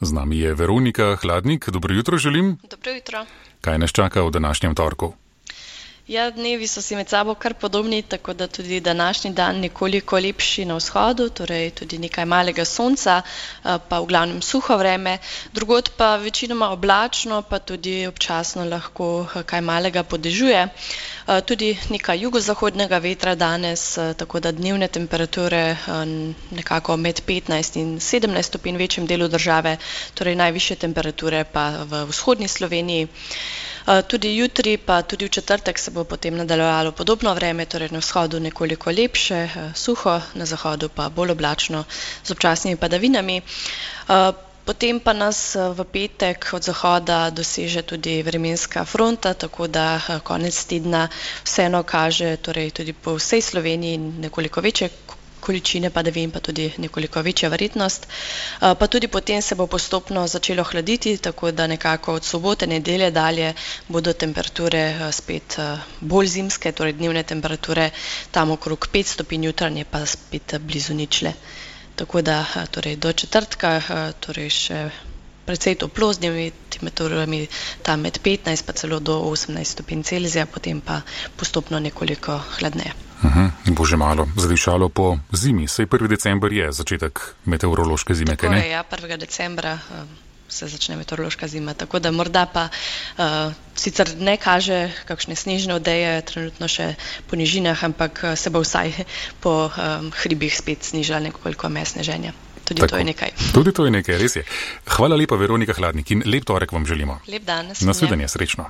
Z nami je Veronika Hladnik. Dobro jutro želim. Dobro jutro. Kaj nas čaka v današnjem torku? Ja, dnevi so si med sabo kar podobni, tako da tudi današnji dan nekoliko lepši na vzhodu, torej tudi nekaj malega sonca, pa v glavnem suho vreme. Drugod pa večinoma oblačno, pa tudi občasno lahko kaj malega podežuje. Tudi nekaj jugozahodnega vetra danes, tako da dnevne temperature nekako med 15 in 17 stopinj v večjem delu države, torej najvišje temperature pa v vzhodni Sloveniji. Tudi jutri, pa tudi v četrtek se bo potem nadaljevalo podobno vreme, torej na vzhodu nekoliko lepše, suho, na zahodu pa bolj oblačno z občasnimi padavinami. Potem pa nas v petek od zahoda doseže tudi vremenska fronta, tako da konec tedna vseeno kaže torej tudi po vsej Sloveniji nekoliko večje količine padavin, pa tudi nekoliko večja verjetnost. Pa tudi potem se bo postopno začelo hladiti, tako da nekako od sobote, nedelje dalje bodo temperature spet bolj zimske, torej dnevne temperature tam okrog 5 stopinj, jutranje pa spet blizu ničle. Tako da torej do četrtka torej še precej toplo z dnevnimi temperaturami tam med 15 pa celo do 18 stopinj Celzija, potem pa postopno nekoliko hladneje. Bo že malo zadišalo po zimi, saj 1. december je začetek meteorološke zime, kaj ne? Tako je, ja, 1. decembra se začne meteorološka zima, tako da morda pa sicer ne kaže kakšne snežne odeje, trenutno še po nižinah, ampak se bo vsaj po hribih spet snižala nekoliko sneženja. Tudi tako, to je nekaj. Tudi to je nekaj, res je. Hvala lepa, Veronika Hladnik, in lep torek vam želimo. Lep dan. Nasvidenje, srečno.